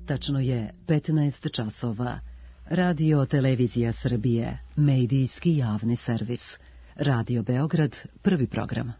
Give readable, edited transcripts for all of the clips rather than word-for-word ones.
Tačno je 15 časova. Radio Televizija Srbije, medijski javni servis. Radio Beograd, prvi program.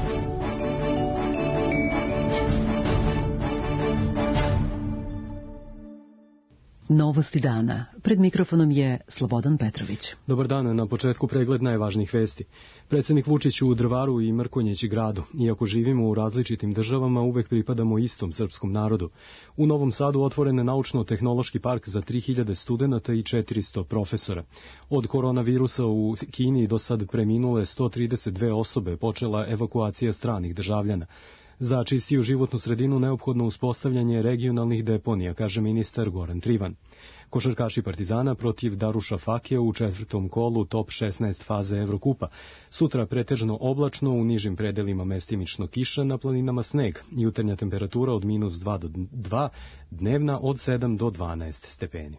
Novosti dana. Pred mikrofonom je Slobodan Petrović. Dobar dan, na početku pregled najvažnijih vesti. Predsjednik Vučić u Drvaru i Mrkonjić Gradu. Iako živimo u različitim državama, uvek pripadamo istom srpskom narodu. U Novom Sadu otvoren je naučno-tehnološki park za 3000 studenata i 400 profesora. Od koronavirusa u Kini do sad preminule 132 osobe, počela evakuacija stranih državljana. Za čistiju životnu sredinu neophodno uspostavljanje regionalnih deponija, kaže ministar Goran Trivan. Košarkaši Partizana protiv Daruša Fakija u 4. kolu top 16 faze Evrokupa. Sutra pretežno oblačno, u nižim predelima mestimično kiša, na planinama sneg. Jutarnja temperatura od -2 do 2, dnevna od 7 do 12 stepeni.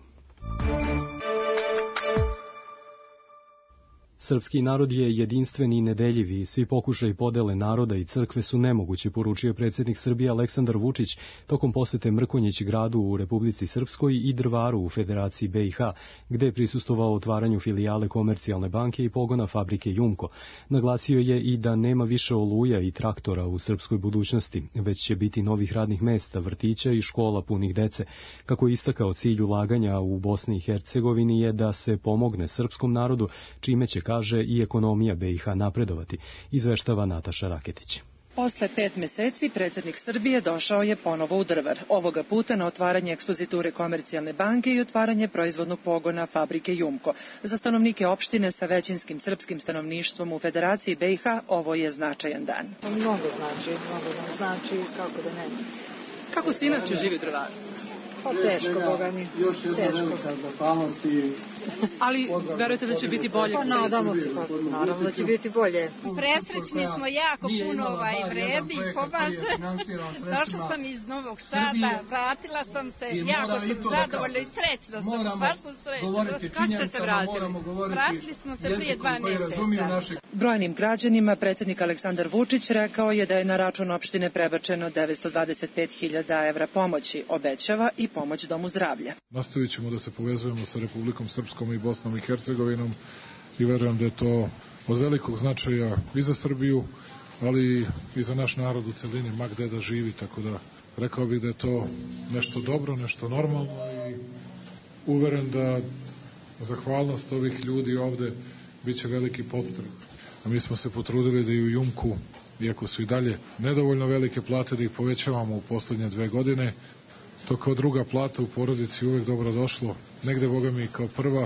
Srpski narod je jedinstven i nedeljiv i svi pokušaji podele naroda i crkve su nemogući, poručio predsjednik Srbije Aleksandar Vučić tokom posete Mrkonjić Gradu u Republici Srpskoj i Drvaru u Federaciji BiH, gde je prisustvovao otvaranju filijale Komercijalne banke i pogona fabrike Jumko. Naglasio je i da nema više oluja i traktora u srpskoj budućnosti, već će biti novih radnih mesta, vrtića i škola punih dece. Kako je istakao, cilj ulaganja u Bosni i Hercegovini je da se pomogne srpskom narodu, čime će, kaže, i ekonomija BiH napredovati, izveštava Nataša Raketić. Posle 5 meseci predsjednik Srbije došao je ponovo u Drvar, ovoga puta na otvaranje ekspoziture Komercijalne banke i otvaranje proizvodnog pogona fabrike Jumko. Za stanovnike opštine sa većinskim srpskim stanovništvom u Federaciji BiH ovo je značajan dan. Mnogo znači, kako da ne. Kako se inače živi u Drvaru? Teško, Boga mi. Teško. Ali verujete da će biti bolje? Pa nadamo se, naravno da će biti bolje. Presrećni smo, jako puno vredi i pomaže. Došla sam iz Novog Sada, vratila sam se, jako sam zadovoljna i srećna sam, baš sam srećna. Kako ste se vratili? Vratili smo se prije 2 mjeseca. Brojnim građanima predsjednik Aleksandar Vučić rekao je da je na račun opštine prebačeno 925.000 evra pomoći, obećava i pomoć Domu zdravlja. Nastavit ćemo da se povezujemo sa Republikom Srpskom i Bosnom i Hercegovinom i verujem da je to od velikog značaja i za Srbiju, ali i za naš narod u celini, ma gde da živi, tako da rekao bih da je to nešto dobro, nešto normalno i uveren da zahvalnost ovih ljudi ovde bit će veliki podstrek. A mi smo se potrudili da i u Jumku, iako su i dalje nedovoljno velike plate, da ih povećavamo u poslednje 2 godine. To kao druga plata u porodici uvek dobro došlo, negde, Boga mi, kao prva,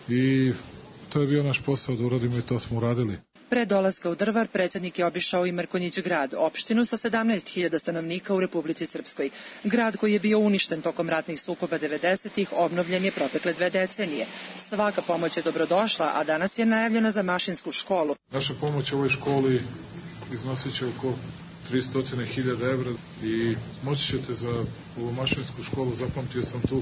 i to je bio naš posao da uradimo i to smo uradili. Pre dolaska u Drvar predsjednik je obišao i Mrkonjić Grad, opštinu sa 17.000 stanovnika u Republici Srpskoj. Grad koji je bio uništen tokom ratnih sukoba 90-ih, obnovljen je protekle 2 decenije. Svaka pomoć je dobrodošla, a danas je najavljena za mašinsku školu. Naša pomoć ovoj školi iznosit će oko 300.000 evra i moći ćete za ovu mašinsku školu, zapamtio sam tu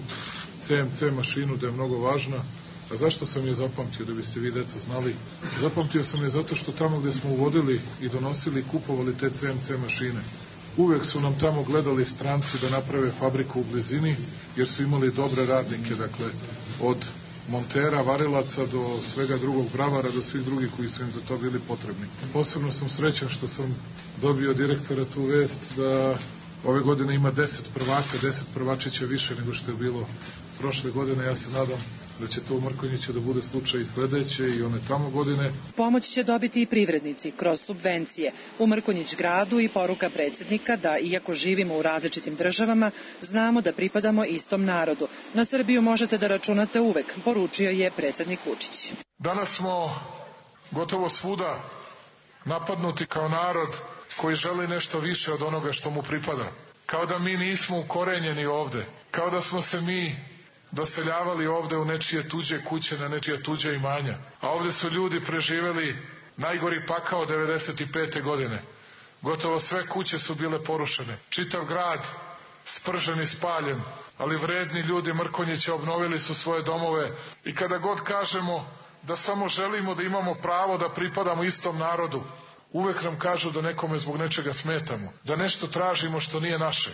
CNC mašinu da je mnogo važna. A zašto sam je zapamtio, da biste vi, deca, znali? Zapamtio sam je zato što tamo gde smo uvodili i donosili i kupovali te CNC mašine, uvek su nam tamo gledali stranci da naprave fabriku u blizini, jer su imali dobre radnike, dakle, od montera, varilaca do svega drugog, bravara, do svih drugih koji su im za to bili potrebni. Posebno sam srećan što sam dobio od direktora tu vest da ove godine ima 10 prvaka, 10 prvačića više nego što je bilo prošle godine. Ja se nadam da će to u Mrkonjiću da bude slučaj i sledeće i one tamo godine. Pomoć će dobiti i privrednici kroz subvencije. U Mrkonjić Gradu i poruka predsjednika da, iako živimo u različitim državama, znamo da pripadamo istom narodu. Na Srbiju možete da računate uvek, poručio je predsjednik Vučić. Danas smo gotovo svuda napadnuti kao narod koji želi nešto više od onoga što mu pripada. Kao da mi nismo ukorenjeni ovde. Kao da smo se mi doseljavali ovde u nečije tuđe kuće, na nečija tuđa imanja. A ovde su ljudi preživeli najgori pakao 95. godine. Gotovo sve kuće su bile porušene. Čitav grad spržen i spaljen, ali vredni ljudi Mrkonjića obnovili su svoje domove i kada god kažemo da samo želimo da imamo pravo da pripadamo istom narodu, uvek nam kažu da nekome zbog nečega smetamo, da nešto tražimo što nije naše.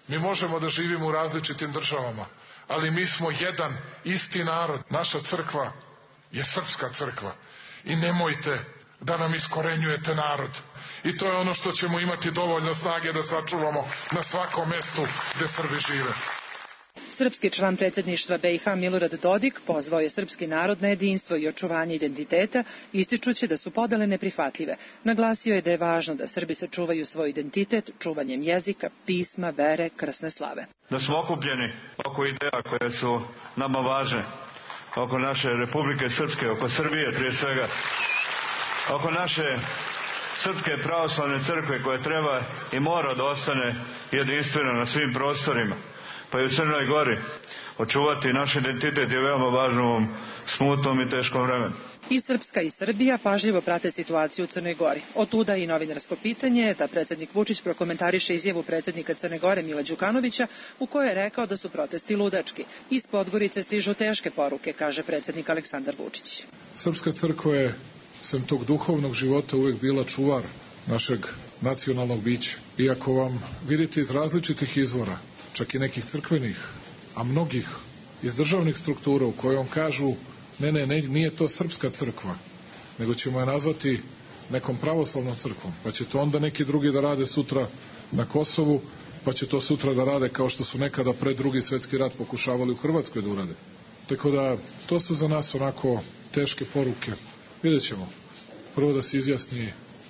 Mi možemo da živimo u različitim državama, ali mi smo jedan isti narod. Naša crkva je srpska crkva i nemojte da nam iskorenjujete narod. I to je ono što ćemo imati dovoljno snage da sačuvamo na svakom mestu gde Srbi žive. Srpski član predsjedništva BiH Milorad Dodik pozvao je srpski narod na jedinstvo i očuvanje identiteta, ističući da su podele neprihvatljive. Naglasio je da je važno da Srbi sačuvaju svoj identitet čuvanjem jezika, pisma, vere, krsne slave. Da smo okupljeni oko ideja koje su nama važne, oko naše Republike Srpske, oko Srbije prije svega, oko naše Srpske pravoslavne crkve koja treba i mora da ostane jedinstvena na svim prostorima, pa i u Crnoj Gori. Očuvati naš identitet je veoma važno u ovom smutnom i teškom vremenu. I Srpska i Srbija pažljivo prate situaciju u Crnoj Gori. Otuda i novinarsko pitanje da predsjednik Vučić prokomentariše izjavu predsjednika Crne Gore Mila Đukanovića u kojoj je rekao da su protesti ludački. Iz Podgorice stižu teške poruke, kaže predsjednik Aleksandar Vučić. Srpska crkva je, sem tog duhovnog života, uvek bila čuvar našeg nacionalnog bića. Iako vam vidite iz različitih izvora, čak i nekih crkvenih, a mnogih iz državnih struktura u kojoj kažu ne, nije to srpska crkva, nego ćemo je nazvati nekom pravoslavnom crkvom, pa će to onda neki drugi da rade sutra na Kosovu, pa će to sutra da rade kao što su nekada pred Drugi svetski rat pokušavali u Hrvatskoj da urade. Tako da, to su za nas onako teške poruke. Vidjet ćemo. Prvo da se izjasni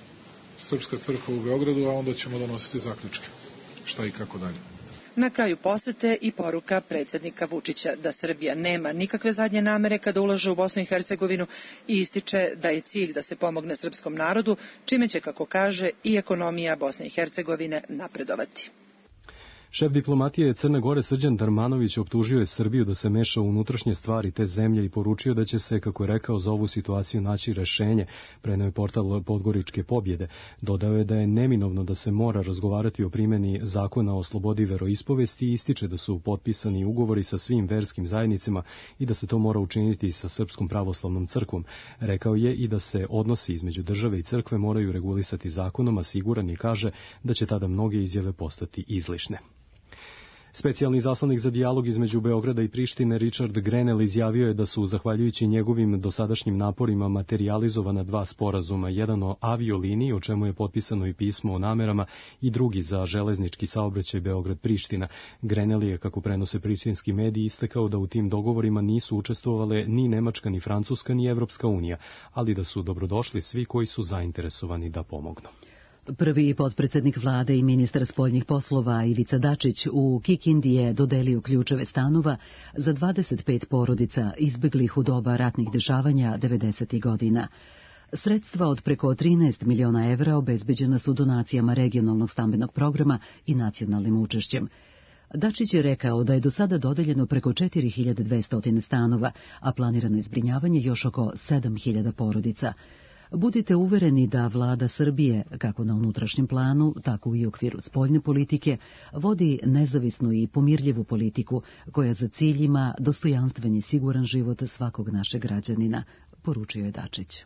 Srpska crkva u Beogradu, a onda ćemo donositi zaključke. Šta i kako dalje. Na kraju posete i poruka predsjednika Vučića da Srbija nema nikakve zadnje namere kada ulaže u Bosnu i Hercegovinu i ističe da je cilj da se pomogne srpskom narodu, čime će, kako kaže, i ekonomija Bosne i Hercegovine napredovati. Šef diplomatije Crne Gore Srđan Darmanović optužio je Srbiju da se meša u unutrašnje stvari te zemlje i poručio da će se, kako je rekao, za ovu situaciju naći rešenje, preneo je portal Podgoričke pobjede. Dodao je da je neminovno da se mora razgovarati o primjeni zakona o slobodi veroispovesti i ističe da su potpisani ugovori sa svim verskim zajednicama i da se to mora učiniti sa Srpskom pravoslavnom crkvom. Rekao je i da se odnosi između države i crkve moraju regulisati zakonom, a siguran je, kaže, da će tada mnoge izjave postati izlišne. Specijalni zaslanik za dijalog između Beograda i Prištine Richard Grenell izjavio je da su, zahvaljujući njegovim dosadašnjim naporima, materijalizovana 2 sporazuma, jedan o avioliniji, o čemu je potpisano i pismo o namerama, i drugi za železnički saobraćaj Beograd-Priština. Grenell je, kako prenose prištinski mediji, istakao da u tim dogovorima nisu učestvovale ni Nemačka, ni Francuska, ni Evropska unija, ali da su dobrodošli svi koji su zainteresovani da pomognu. Prvi potpredsjednik vlade i ministar spoljnih poslova Ivica Dačić u Kikindi je dodelio ključeve stanova za 25 porodica izbeglih u doba ratnih dešavanja 90. godina. Sredstva od preko 13 miliona evra obezbeđena su donacijama regionalnog stambenog programa i nacionalnim učešćem. Dačić je rekao da je do sada dodeljeno preko 4200 stanova, a planirano je zbrinjavanje još oko 7000 porodica. Budite uvereni da vlada Srbije, kako na unutrašnjem planu, tako i u okviru spoljne politike, vodi nezavisnu i pomirljivu politiku koja za cilj ima dostojanstven i siguran život svakog našeg građanina, poručio je Dačić.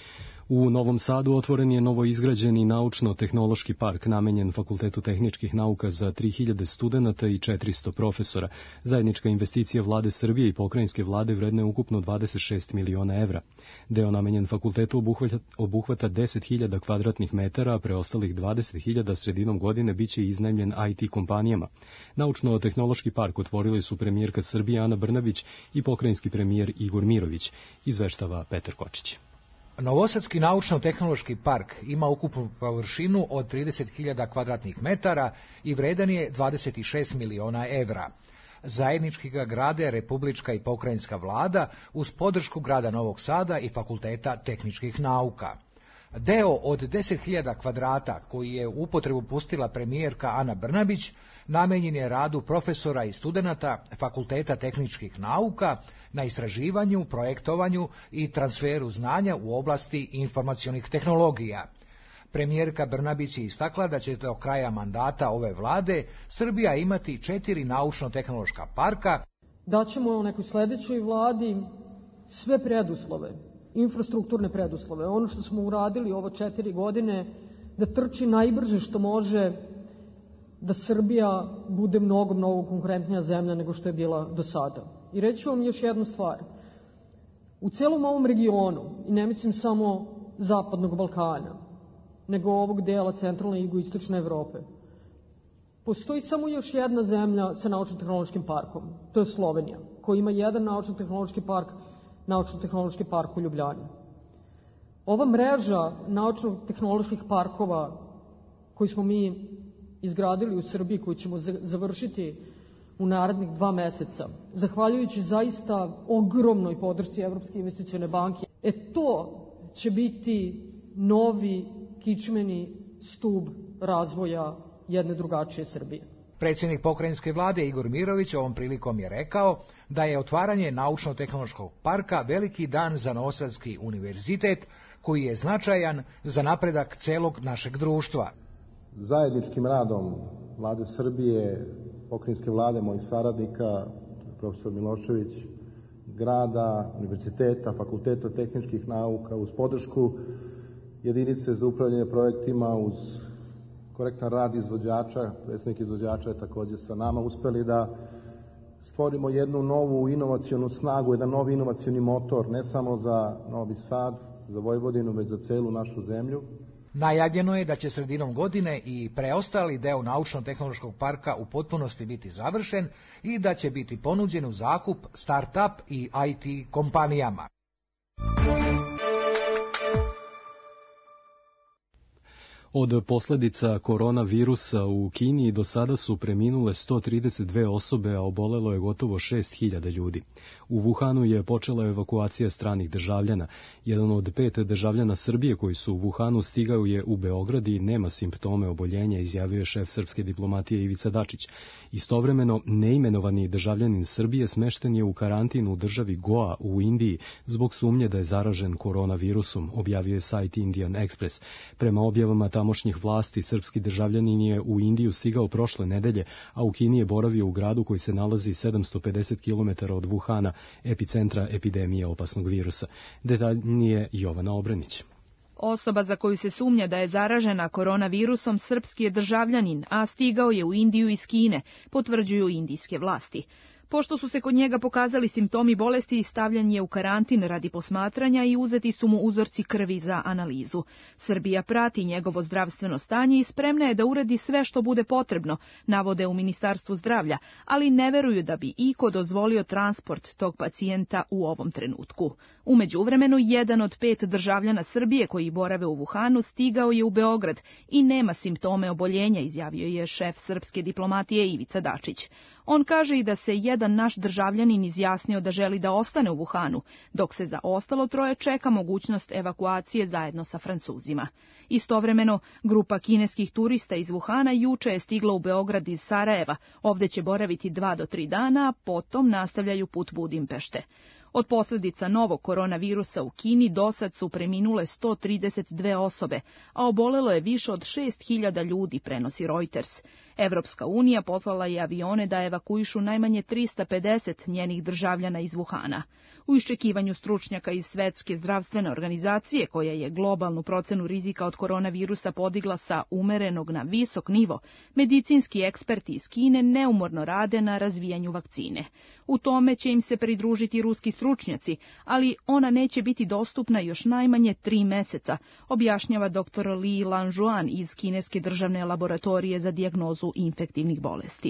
U Novom Sadu otvoren je novoizgrađeni naučno-tehnološki park namenjen Fakultetu tehničkih nauka za 3000 studenata i 400 profesora. Zajednička investicija vlade Srbije i pokrajinske vlade vredna je ukupno 26 miliona evra. Deo namenjen fakultetu obuhvata 10.000 kvadratnih metara, a preostalih 20.000 sredinom godine biće iznajmljen IT kompanijama. Naučno-tehnološki park otvorili su premijerka Srbije Ana Brnabić i pokrajinski premijer Igor Mirović, izveštava Petar Kočić. Novosadski naučno-tehnološki park ima ukupnu površinu od 30.000 kvadratnih metara i vredan je 26 miliona evra. Zajednički ga grade Republička i pokrajinska vlada uz podršku grada Novog Sada i Fakulteta tehničkih nauka. Deo od 10.000 kvadrata koji je u upotrebu pustila premijerka Ana Brnabić namenjen je radu profesora i studenata Fakulteta tehničkih nauka na istraživanju, projektovanju i transferu znanja u oblasti informacionih tehnologija. Premijerka Brnabić je istakla da će do kraja mandata ove vlade Srbija imati 4 naučno-tehnološka parka. Daćemo nekoj sledećoj vladi sve preduslove, infrastrukturne preduslove, ono što smo uradili ovo 4 godine, da trči najbrže što može da Srbija bude mnogo, mnogo konkurentnija zemlja nego što je bila do sada. I reći ću vam još jednu stvar. U celom ovom regionu, i ne mislim samo Zapadnog Balkana, nego ovog dela centralne i jugoistočne Evrope, postoji samo još jedna zemlja sa naučno-tehnološkim parkom. To je Slovenija, koja ima jedan naučno-tehnološki park u Ljubljani. Ova mreža naučno-tehnoloških parkova koju smo mi izgradili u Srbiji, koju ćemo završiti u narednih 2 meseca, zahvaljujući zaista ogromnoj podršci Evropske investicione banke, to će biti novi kičmeni stub razvoja jedne drugačije Srbije. Predsjednik pokrajinske vlade Igor Mirović ovom prilikom je rekao da je otvaranje naučno-tehnološkog parka veliki dan za Novosadski univerzitet, koji je značajan za napredak celog našeg društva. Zajedničkim radom Vlade Srbije, pokrajinske vlade, mojih saradnika, profesor Milošević, grada, univerziteta, fakulteta tehničkih nauka, uz podršku jedinice za upravljanje projektima, uz korektan rad izvođača, predstavnik izvođača je također sa nama, uspeli da stvorimo jednu novu inovacionu snagu, jedan novi inovacioni motor, ne samo za Novi Sad, za Vojvodinu, već za celu našu zemlju. Najavljeno je da će sredinom godine i preostali deo naučno-tehnološkog parka u potpunosti biti završen i da će biti ponuđen u zakup start-up i IT kompanijama. Od posljedica koronavirusa u Kini do sada su preminule 132 osobe, a obolelo je gotovo 6.000 ljudi. U Wuhanu je počela evakuacija stranih državljana. Jedan od 5 državljana Srbije koji su u Wuhanu stigao je u Beograd i nema simptome oboljenja, izjavio je šef srpske diplomatije Ivica Dačić. Istovremeno, neimenovani državljanin Srbije smešten je u karantin u državi Goa u Indiji zbog sumnje da je zaražen koronavirusom, objavio je sajt Indian Express. Prema objavama tamošnjih vlasti, srpski državljanin je u Indiju stigao prošle nedelje, a u Kini je boravio u gradu koji se nalazi 750 km od Wuhana, epicentra epidemije opasnog virusa. Detaljnije Jovana Obranić. Osoba za koju se sumnja da je zaražena koronavirusom srpski je državljanin, a stigao je u Indiju iz Kine, potvrđuju indijske vlasti. Pošto su se kod njega pokazali simptomi bolesti, stavljan je u karantin radi posmatranja i uzeti su mu uzorci krvi za analizu. Srbija prati njegovo zdravstveno stanje i spremna je da uradi sve što bude potrebno, navode u Ministarstvu zdravlja, ali ne veruju da bi iko dozvolio transport tog pacijenta u ovom trenutku. U međuvremenu, jedan od 5 državljana Srbije koji borave u Wuhanu stigao je u Beograd i nema simptome oboljenja, izjavio je šef srpske diplomatije Ivica Dačić. On kaže i da se jedan naš državljanin izjasnio da želi da ostane u Wuhanu, dok se za ostalo 3 čeka mogućnost evakuacije zajedno sa Francuzima. Istovremeno, grupa kineskih turista iz Wuhana juče je stigla u Beograd iz Sarajeva. Ovde će boraviti 2 do 3 dana, a potom nastavljaju put Budimpešte. Od posljedica novog koronavirusa u Kini dosad su preminule 132 osobe, a obolelo je više od 6.000 ljudi, prenosi Reuters. Evropska unija poslala je avione da evakuišu najmanje 350 njenih državljana iz Wuhana. U iščekivanju stručnjaka iz Svetske zdravstvene organizacije, koja je globalnu procenu rizika od koronavirusa podigla sa umerenog na visok nivo, medicinski eksperti iz Kine neumorno rade na razvijanju vakcine. U tome će im se pridružiti ruski stručnjaci, ali ona neće biti dostupna još najmanje 3 meseca, objašnjava dr. Li Lanjuan iz Kineske državne laboratorije za dijagnozu infektivnih bolesti.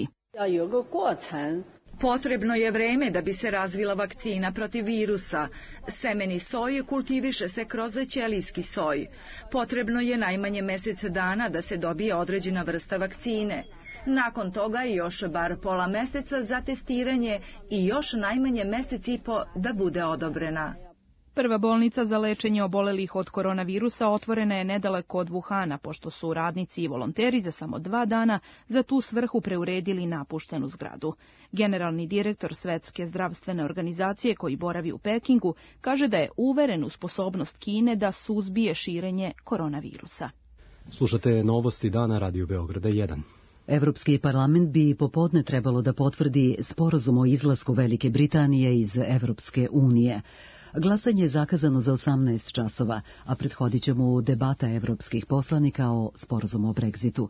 Potrebno je vreme da bi se razvila vakcina protiv virusa. Semeni soj kultiviše se kroz ćelijski soj. Potrebno je najmanje mjesec dana da se dobije određena vrsta vakcine. Nakon toga još bar pola mjeseca za testiranje i još najmanje 1,5 mjeseca da bude odobrena. Prva bolnica za lečenje obolelih od koronavirusa otvorena je nedaleko od Wuhana, pošto su radnici i volonteri za samo 2 dana za tu svrhu preuredili napuštenu zgradu. Generalni direktor Svetske zdravstvene organizacije koji boravi u Pekingu kaže da je uveren u sposobnost Kine da suzbije širenje koronavirusa. Slušate novosti dana Radio Beograda 1. Evropski parlament bi popodne trebalo da potvrdi sporazum o izlasku Velike Britanije iz Evropske unije. Glasanje je zakazano za 18 časova, a prethodit će mu debata evropskih poslanika o sporazumu o Brexitu.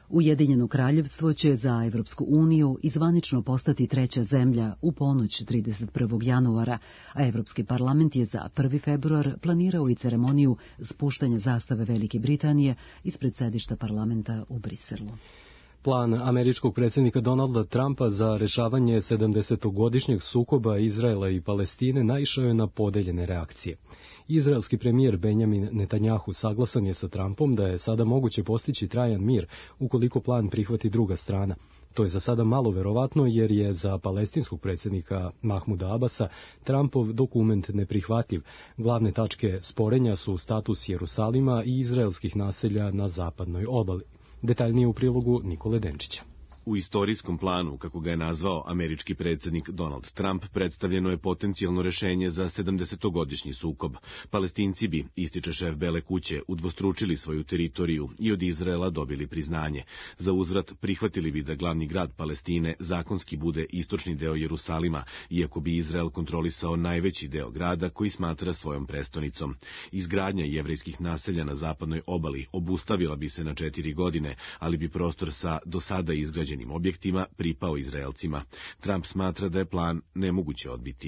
Ujedinjeno kraljevstvo će za Evropsku uniju izvanično postati treća zemlja u ponoć 31. januara, a Evropski parlament je za 1. februar planirao i ceremoniju spuštanja zastave Velike Britanije ispred sedišta parlamenta u Briselu. Plan američkog predsjednika Donalda Trumpa za rešavanje 70-godišnjeg sukoba Izraela i Palestine naišao je na podeljene reakcije. Izraelski premijer Benjamin Netanjahu saglasan je sa Trumpom da je sada moguće postići trajan mir ukoliko plan prihvati druga strana. To je za sada malo verovatno jer je za palestinskog predsjednika Mahmuda Abasa Trumpov dokument neprihvatljiv. Glavne tačke sporenja su status Jerusalima i izraelskih naselja na zapadnoj obali. Detaljnije u prilogu Nikole Denčića. U istorijskom planu, kako ga je nazvao američki predsjednik Donald Trump, predstavljeno je potencijalno rešenje za 70-godišnji sukob. Palestinci bi, ističe šef Bele kuće, udvostručili svoju teritoriju i od Izraela dobili priznanje. Za uzvrat prihvatili bi da glavni grad Palestine zakonski bude istočni deo Jerusalima, iako bi Izrael kontrolisao najveći deo grada koji smatra svojom prestonicom. Izgradnja jevrejskih naselja na zapadnoj obali obustavila bi se na 4 godine, ali bi prostor sa do sada izgrađenim objektima pripao Izraelcima. Trump smatra da je plan nemoguće odbiti.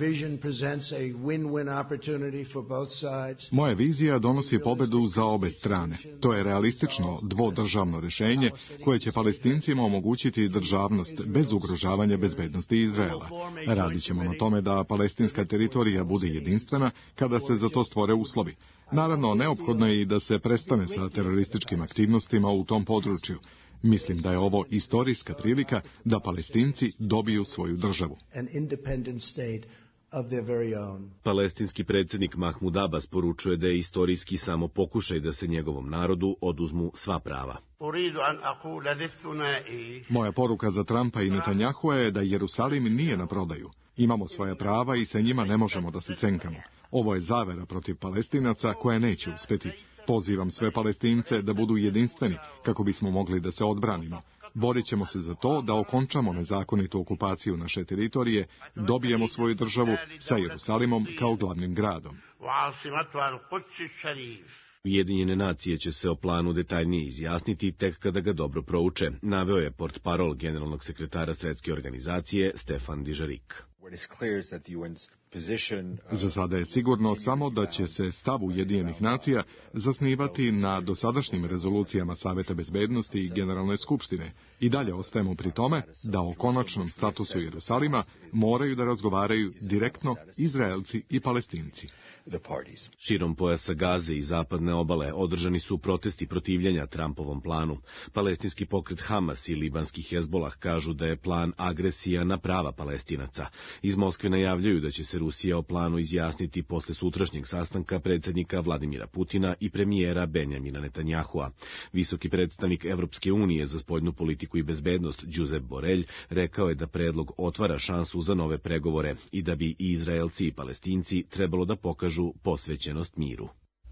Moja vizija donosi pobedu za obe strane. To je realistično dvodržavno rešenje koje će Palestincima omogućiti državnost bez ugrožavanja bezbednosti Izraela. Radit ćemo na tome da palestinska teritorija bude jedinstvena kada se za to stvore uslovi. Naravno, neophodno je i da se prestane sa terorističkim aktivnostima u tom području. Mislim da je ovo istorijska prilika da Palestinci dobiju svoju državu. Palestinski predsjednik Mahmud Abbas poručuje da je istorijski samo pokušaj da se njegovom narodu oduzmu sva prava. Moja poruka za Trumpa i Netanjahua je da Jerusalim nije na prodaju. Imamo svoja prava i sa njima ne možemo da se cenkamo. Ovo je zavera protiv Palestinaca koja neće uspeti. Pozivam sve Palestince da budu jedinstveni kako bismo mogli da se odbranimo. Borit ćemo se za to da okončamo nezakonitu okupaciju naše teritorije, dobijemo svoju državu sa Jerusalimom kao glavnim gradom. Ujedinjene nacije će se o planu detaljnije izjasniti tek kada ga dobro prouče, naveo je portparol generalnog sekretara Svetske organizacije Stefan Dižarik. Za sada je sigurno samo da će se stav Ujedinjenih nacija zasnivati na dosadašnjim rezolucijama Saveta bezbednosti i Generalne skupštine. I dalje ostajemo pri tome da o konačnom statusu Jerusalima moraju da razgovaraju direktno Izraelci i Palestinci. Širom pojasa Gaze i zapadne obale održani su protesti protivljenja Trumpovom planu. Palestinski pokret Hamas i libanski Hezbolah kažu da je plan agresija na prava Palestinaca. Iz Moskve najavljaju da će se Rusija o planu izjasniti posle sutrašnjeg sastanka predsjednika Vladimira Putina i premijera Benjamina Netanjahua. Visoki predstavnik Evropske unije za spoljnu politiku i bezbednost Josep Borrell rekao je da predlog otvara šansu za nove pregovore i da bi i Izraelci i Palestinci trebalo da pokažu posvećenost miru.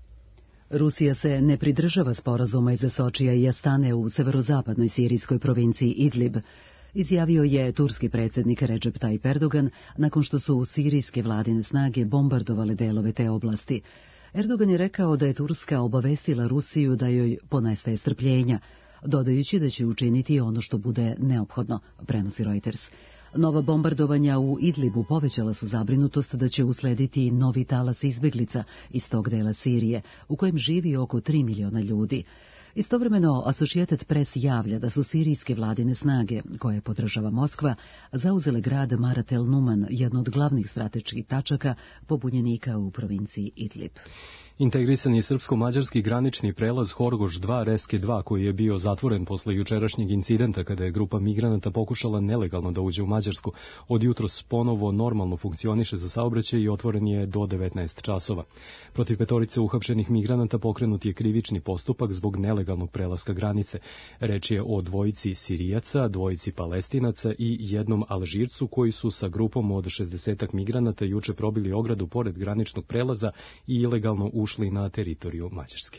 Rusija se ne pridržava sporazuma iza Sočija i Astane u severozapadnoj sirijskoj provinciji Idlib, izjavio je turski predsjednik Recep Tayyip Erdogan nakon što su sirijske vladine snage bombardovale delove te oblasti. Erdogan je rekao da je Turska obavestila Rusiju da joj ponestaje strpljenja, dodajući da će učiniti ono što bude neophodno, prenosi Reuters. Nova bombardovanja u Idlibu povećala su zabrinutost da će uslediti novi talas izbeglica iz tog dela Sirije, u kojem živi oko 3 miliona ljudi. Istovremeno, Associated Press javlja da su sirijske vladine snage, koje podržava Moskva, zauzele grad Marat el Numan, jedno od glavnih strateških tačaka pobunjenika u provinciji Idlib. Integrisani srpsko-mađarski granični prelaz Horgoš 2 Reske 2, koji je bio zatvoren posle jučerašnjeg incidenta kada je grupa migranata pokušala nelegalno da uđe u Mađarsku, od jutros ponovo normalno funkcioniše za saobraćaj i otvoren je do 19 časova. Protiv 5 uhapšenih migranata pokrenut je krivični postupak zbog nelegalnog prelaska granice. Reč je o 2 Sirijaca, 2 Palestinaca i 1 Alžircu koji su sa grupom od 60 migranata juče probili ogradu pored graničnog prelaza i ilegalno ušli na teritoriju Mađarske.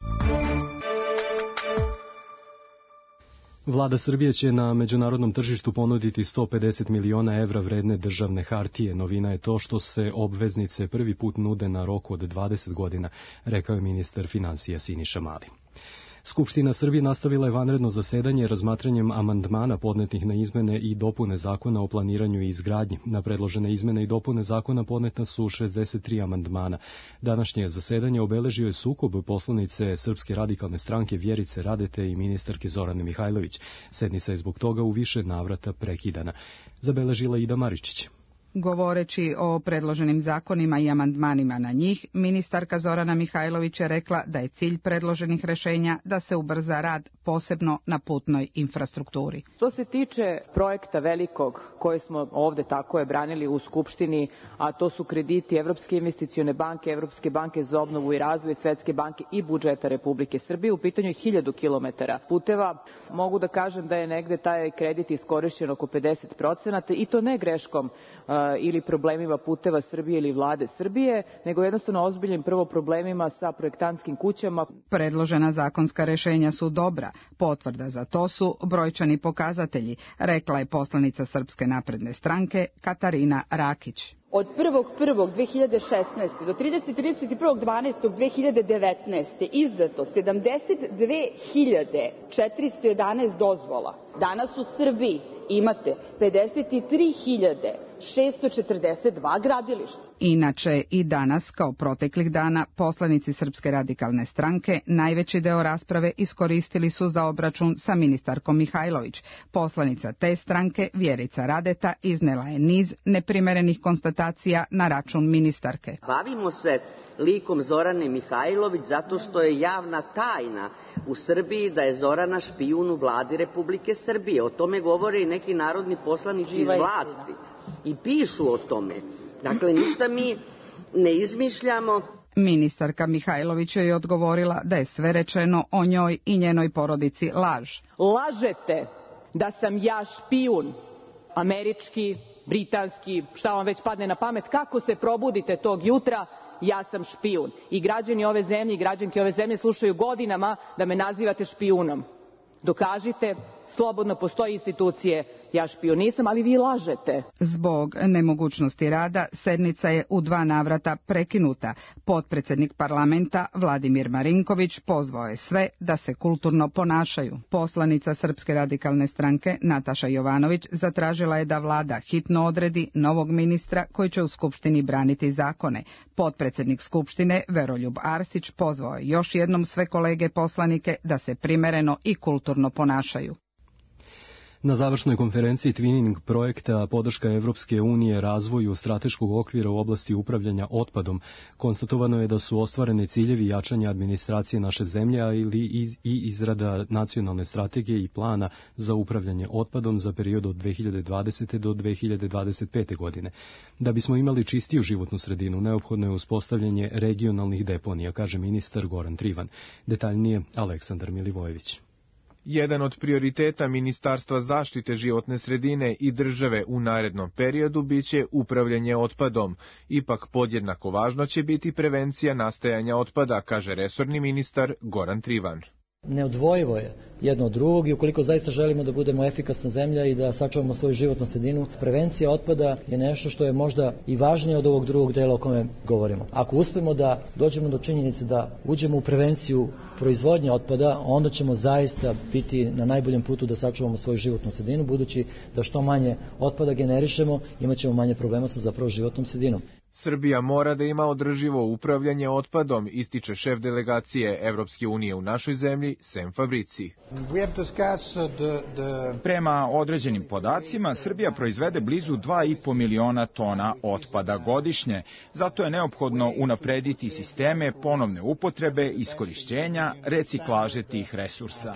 Vlada Srbije će na međunarodnom tržištu ponuditi 150 miliona evra vredne državne hartije. Novina je to što se obveznice prvi put nude na roku od 20 godina, rekao je ministar finansija Siniša Mali. Skupština Srbije nastavila je vanredno zasedanje razmatranjem amandmana podnetih na izmene i dopune zakona o planiranju i izgradnji. Na predložene izmene i dopune zakona podneta su 63 amandmana. Današnje zasedanje obeležio je sukob poslanice Srpske radikalne stranke Vjerice Radete i ministarke Zorane Mihajlović. Sednica je zbog toga u više navrata prekidana. Zabeležila Ida Maričić. Govoreći o predloženim zakonima i amandmanima na njih, ministarka Zorana Mihajlović je rekla da je cilj predloženih rešenja da se ubrza rad, posebno na putnoj infrastrukturi. Što se tiče projekta velikog koje smo ovde tako je branili u Skupštini, a to su krediti Evropske investicione banke, Evropske banke za obnovu i razvoj, Svetske banke i budžeta Republike Srbije, u pitanju je 1000 kilometara puteva. Mogu da kažem da je negde taj kredit iskorišćen oko 50% i to ne greškom ili problemima puteva Srbije ili vlade Srbije, nego jednostavno ozbiljnim prvo problemima sa projektantskim kućama. Predložena zakonska rešenja su dobra. Potvrda za to su brojčani pokazatelji, rekla je poslanica Srpske napredne stranke Katarina Rakić. Od 1.1.2016. do 31.12.2019. izdato 72.411 dozvola. Danas u Srbiji imate 53.642 gradilišta. Inače, i danas, kao proteklih dana, poslanici Srpske radikalne stranke najveći deo rasprave iskoristili su za obračun sa ministarkom Mihajlović. Poslanica te stranke, Vjerica Radeta, iznela je niz neprimerenih konstatacija na račun ministarke. Bavimo se likom Zorane Mihajlović zato što je javna tajna u Srbiji da je Zorana špijun u vladi Republike Srbije. O tome govore i neki narodni poslanici iz vlasti i pišu o tome. Dakle, ništa mi ne izmišljamo. Ministarka Mihajlović je odgovorila da je sve rečeno o njoj i njenoj porodici laž. Lažete da sam ja špijun, američki, britanski, šta vam već padne na pamet, kako se probudite tog jutra, ja sam špijun. I građani ove zemlje i građanke ove zemlje slušaju godinama da me nazivate špijunom. Dokažite, slobodno postoje institucije, ja špijun nisam, ali vi lažete. Zbog nemogućnosti rada, sednica je u 2 navrata prekinuta. Potpredsednik parlamenta Vladimir Marinković pozvao je sve da se kulturno ponašaju. Poslanica Srpske radikalne stranke Nataša Jovanović zatražila je da vlada hitno odredi novog ministra koji će u Skupštini braniti zakone. Potpredsednik Skupštine Veroljub Arsić pozvao je još jednom sve kolege poslanike da se primereno i kulturno ponašaju. Na završnoj konferenciji Twinning projekta podrška Evropske unije razvoju strateškog okvira u oblasti upravljanja otpadom, konstatovano je da su ostvareni ciljevi jačanja administracije naše zemlje, ali i izrada nacionalne strategije i plana za upravljanje otpadom za period od 2020. do 2025. godine. Da bismo imali čistiju životnu sredinu, neophodno je uspostavljanje regionalnih deponija, kaže ministar Goran Trivan. Detaljnije Aleksandar Milivojević. Jedan od prioriteta Ministarstva zaštite životne sredine i države u narednom periodu biće upravljanje otpadom. Ipak podjednako važno će biti prevencija nastajanja otpada, kaže resorni ministar Goran Trivan. Neodvojivo je jedno od drugog i ukoliko zaista želimo da budemo efikasna zemlja i da sačuvamo svoju životnu sredinu, prevencija otpada je nešto što je možda i važnije od ovog drugog dela o kome govorimo. Ako uspemo da dođemo do činjenice da uđemo u prevenciju proizvodnje otpada, onda ćemo zaista biti na najboljem putu da sačuvamo svoju životnu sredinu, budući da što manje otpada generišemo, imat ćemo manje problema sa zapravo životnom sredinom. Srbija mora da ima održivo upravljanje otpadom, ističe šef delegacije Evropske unije u našoj zemlji, Sem Fabrici. Prema određenim podacima, Srbija proizvede blizu 2,5 miliona tona otpada godišnje. Zato je neophodno unaprediti sisteme ponovne upotrebe, iskorišćenja, reciklaže tih resursa.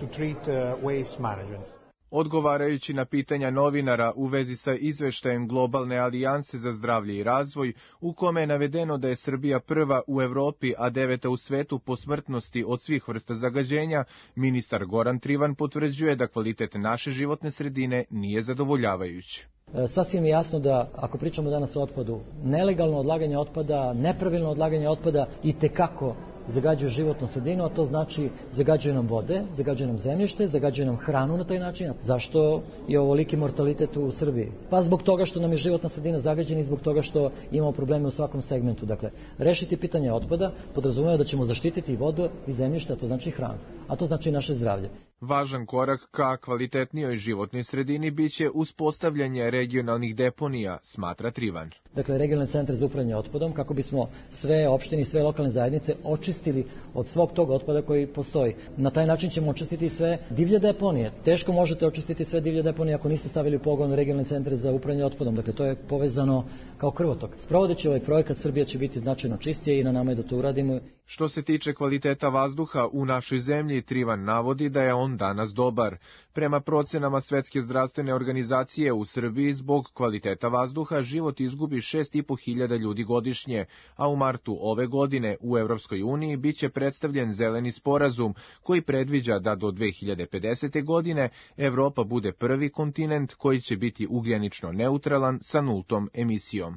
Odgovarajući na pitanja novinara u vezi sa izveštajem Globalne alijanse za zdravlje i razvoj, u kome je navedeno da je Srbija prva u Evropi, a 9. u svetu po smrtnosti od svih vrsta zagađenja, ministar Goran Trivan potvrđuje da kvalitet naše životne sredine nije zadovoljavajući. Sasvim je jasno da, ako pričamo danas o otpadu, nelegalno odlaganje otpada, nepravilno odlaganje otpada itekako zagađuju životnu sredinu, a to znači zagađuju nam vode, zagađuju nam zemljište, zagađuju nam hranu na taj način. Zašto je ovoliki mortalitet u Srbiji? Pa zbog toga što nam je životna sredina zagađena i zbog toga što imamo probleme u svakom segmentu. Dakle, rešiti pitanje otpada podrazumeva da ćemo zaštititi vodu i zemljište, a to znači hranu, a to znači naše zdravlje. Važan korak ka kvalitetnijoj životnoj sredini biće uspostavljanje regionalnih deponija, smatra Trivan. Dakle, regionalni centar za upravljanje otpadom, kako bismo sve opštine i sve lokalne zajednice očistili od svog tog otpada koji postoji. Na taj način ćemo očistiti sve divlje deponije. Teško možete očistiti sve divlje deponije ako niste stavili u pogon regionalni centar za upravljanje otpadom. Dakle, to je povezano kao krvotok. Sprovodeći ovaj projekat, Srbija će biti značajno čistije i na nama je da to uradimo. Što se tiče kvaliteta vazduha u našoj zemlji, Trivan navodi da je on danas dobar. Prema procenama Svetske zdravstvene organizacije u Srbiji zbog kvaliteta vazduha život izgubi 6.500 ljudi godišnje, a u martu ove godine u Evropskoj uniji biće predstavljen zeleni sporazum koji predviđa da do 2050. godine Evropa bude prvi kontinent koji će biti ugljenično neutralan sa nultom emisijom.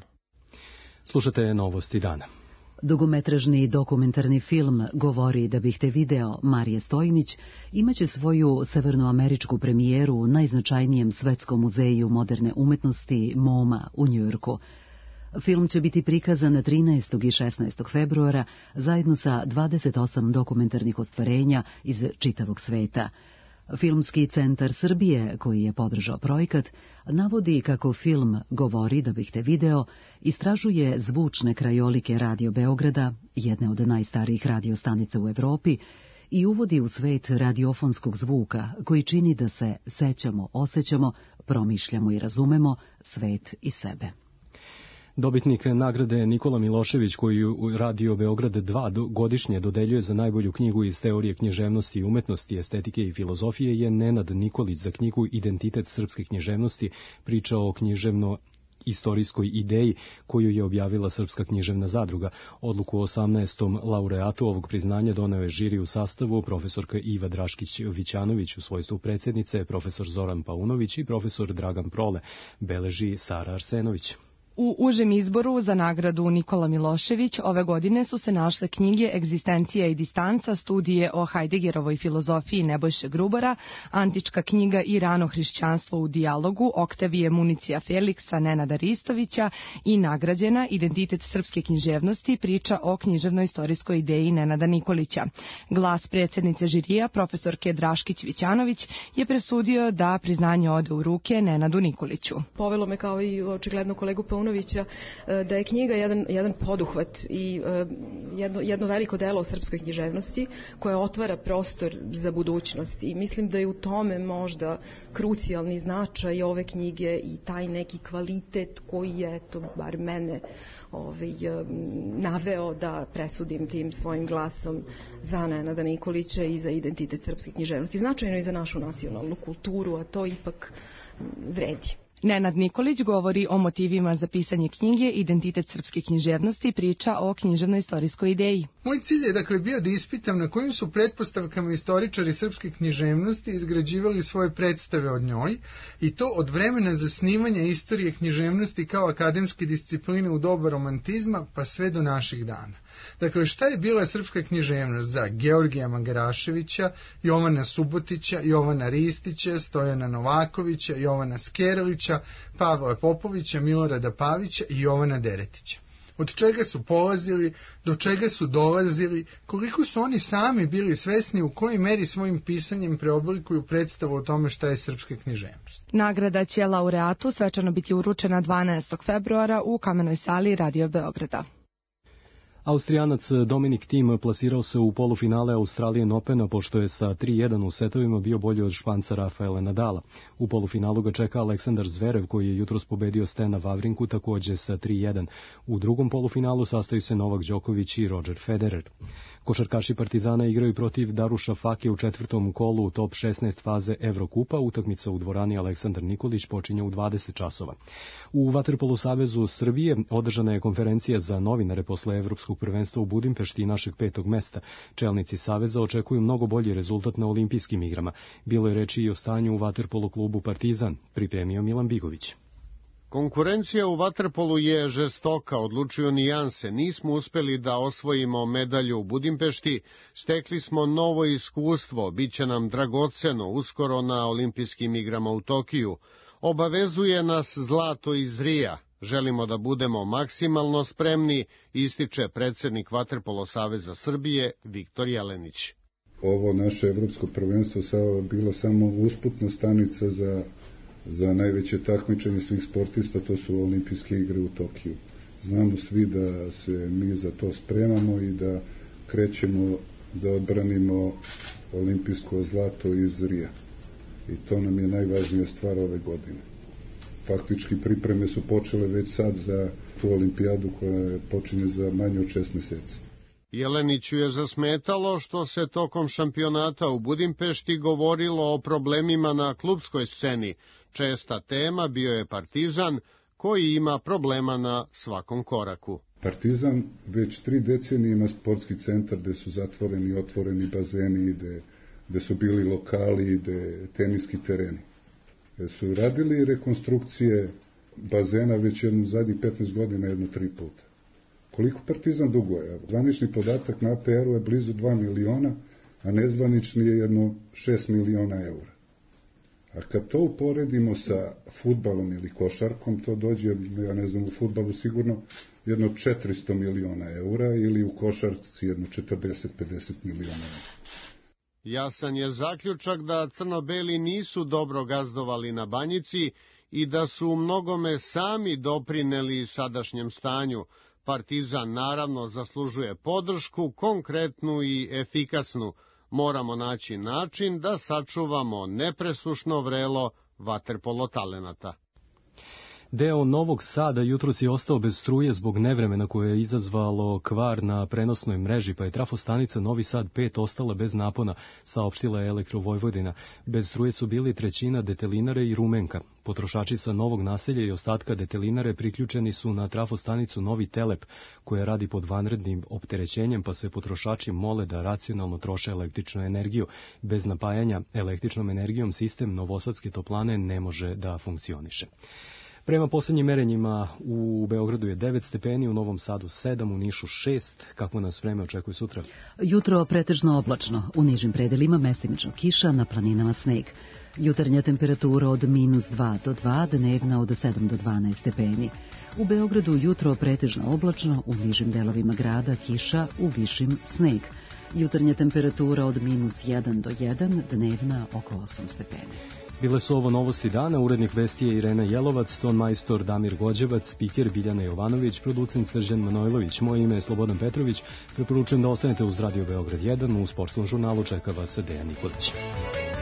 Slušate Novosti dana. Dugometražni dokumentarni film Govori da bih te video Marije Stojnić imaće svoju severnoameričku premijeru u najznačajnijem svetskom muzeju moderne umetnosti MoMA u Njujorku. Film će biti prikazan 13. i 16. februara zajedno sa 28 dokumentarnih ostvarenja iz čitavog sveta. Filmski centar Srbije, koji je podržao projekat, navodi kako film Govori da bih te video istražuje zvučne krajolike Radio Beograda, jedne od najstarijih radiostanica u Evropi, i uvodi u svet radiofonskog zvuka koji čini da se sećamo, osjećamo, promišljamo i razumemo svet i sebe. Dobitnik nagrade Nikola Milošević, koju Radio Beograd 2 godišnje dodeljuje za najbolju knjigu iz teorije književnosti i umetnosti, estetike i filozofije, je Nenad Nikolić za knjigu Identitet srpske književnosti, priča o književno-istorijskoj ideji koju je objavila Srpska književna zadruga. Odluku o 18. laureatu ovog priznanja doneo je žiri u sastavu profesorka Iva Draškić-Vićanović u svojstvu predsjednice, profesor Zoran Paunović i profesor Dragan Prole, beleži Sara Arsenović. U užem izboru za nagradu Nikola Milošević ove godine su se našle knjige Egzistencija i distanca, studije o Heideggerovoj filozofiji Nebojše Grubora, Antička knjiga i rano hrišćanstvo u dijalogu Oktavije Municija Feliksa Nenada Ristovića i nagrađena Identitet srpske književnosti, priča o književno-istorijskoj ideji Nenada Nikolića. Glas predsjednice žirija, profesorke Draškić-Vićanović, je presudio da priznanje ode u ruke Nenadu Nikoliću. Povelo me kao i očigledno kolegu Paunovića da je knjiga jedan poduhvat i jedno veliko delo o srpskoj književnosti koje otvara prostor za budućnost i mislim da je u tome možda krucijalni značaj ove knjige i taj neki kvalitet koji je, to bar mene naveo da presudim tim svojim glasom za Nenada Nikolića i za identitet srpske književnosti. Značajno i za našu nacionalnu kulturu, a to ipak vredi. Nenad Nikolić govori o motivima za pisanje knjige Identitet srpske književnosti, priča o književno-istorijskoj ideji. Moj cilj je dakle bio da ispitam na kojim su pretpostavkama istoričari srpske književnosti izgrađivali svoje predstave od njoj i to od vremena zasnivanja istorije književnosti kao akademske discipline u doba romantizma pa sve do naših dana. Dakle, šta je bila srpska književnost za Georgija Mangaraševića, Jovana Subotića, Jovana Ristića, Stojana Novakovića, Jovana Skerelića, Pavla Popovića, Milorada Pavića i Jovana Deretića? Od čega su polazili, do čega su dolazili, koliko su oni sami bili svesni u kojoj meri svojim pisanjem preoblikuju predstavu o tome šta je srpska književnost. Nagrada će laureatu svečano biti uručena 12. februara u Kamenoj sali Radio Beograda. Austrijanac Dominik Thiem plasirao se u polufinale Australian Opena pošto je sa 3-1 u setovima bio bolji od Španca Rafaela Nadala. U polufinalu ga čeka Aleksandar Zverev koji je jutros pobedio Stena Vavrinku takođe sa 3-1. U drugom polufinalu sastaju se Novak Đoković i Roger Federer. Košarkaši Partizana igraju protiv Daruša Fake u četvrtom kolu top 16 faze Evrokupa. Utakmica u dvorani Aleksandar Nikolić počinje u 20 časova. U Vaterpolu savezu Srbije održana je konferencija za novinare posle Evropskog prvenstva u Budimpešti i našeg 5. mesta. Čelnici saveza očekuju mnogo bolji rezultat na olimpijskim igrama. Bilo je reči i o stanju u Vaterpolu klubu Partizan, pripremio Milan Bigović. Konkurencija u vaterpolu je žestoka, odlučuju nijanse. Nismo uspeli da osvojimo medalju u Budimpešti, stekli smo novo iskustvo, bit će nam dragoceno uskoro na olimpijskim igrama u Tokiju. Obavezuje nas zlato iz Rija. Želimo da budemo maksimalno spremni, ističe predsednik Vaterpolo Saveza Srbije Viktor Jelenić. Ovo naše evropsko prvenstvo bilo samo usputna stanica za najveće takmičenje svih sportista, to su olimpijske igre u Tokiju. Znamo svi da se mi za to spremamo i da krećemo da odbranimo olimpijsko zlato iz Rija. I to nam je najvažnija stvar ove godine. Faktički pripreme su počele već sad za tu olimpijadu koja počinje za manje od 6 meseci. Jeleniću je zasmetalo što se tokom šampionata u Budimpešti govorilo o problemima na klupskoj sceni. Česta tema bio je Partizan, koji ima problema na svakom koraku. Partizan već 3 decenije ima sportski centar gde su zatvoreni i otvoreni bazeni, gde su bili lokali, gde teniski tereni. Su radili rekonstrukcije bazena već zadnjih 15 godina 3 puta. Koliko Partizan duguje? Zvanični podatak na APR-u je blizu 2 miliona, a nezvanični je 6 miliona eura. A kad to uporedimo sa fudbalom ili košarkom, to dođe, ja ne znam, u fudbalu sigurno 400 miliona eura ili u košarci 40-50 miliona eura. Jasan je zaključak da crno-beli nisu dobro gazdovali na Banjici i da su u mnogome sami doprineli sadašnjem stanju. Partizan naravno zaslužuje podršku, konkretnu i efikasnu. Moramo naći način da sačuvamo nepresušno vrelo vaterpolo talenata. Deo Novog Sada jutros je ostao bez struje zbog nevremena koje je izazvalo kvar na prenosnoj mreži, pa je trafostanica Novi Sad 5 ostala bez napona, saopštila je Elektrovojvodina. Bez struje su bili trećina detelinare i Rumenka. Potrošači sa Novog Naselja i ostatka detelinare priključeni su na trafostanicu Novi Telep, koja radi pod vanrednim opterećenjem, pa se potrošači mole da racionalno troše električnu energiju. Bez napajanja električnom energijom sistem Novosadske toplane ne može da funkcioniše. Prema poslednjim merenjima u Beogradu je 9 stepeni, u Novom Sadu 7, u Nišu 6. Kako nas vreme očekuje sutra? Jutro pretežno oblačno, u nižim predelima mestimično kiša, na planinama sneg. Jutarnja temperatura od -2 do 2, dnevna od 7 do 12 stepeni. U Beogradu jutro pretežno oblačno, u nižim delovima grada kiša, u višim sneg. Jutarnja temperatura od -1 do 1, dnevna oko 8 stepeni. Bile su ovo novosti dana, urednik vesti je Irena Jelovac, ton majstor Damir Gođevac, spiker Biljana Jovanović, producent Srđan Manojlović. Moje ime je Slobodan Petrović, preporučujem da ostanete uz Radio Beograd 1, u sportskom žurnalu čeka vas Dejan Nikolić.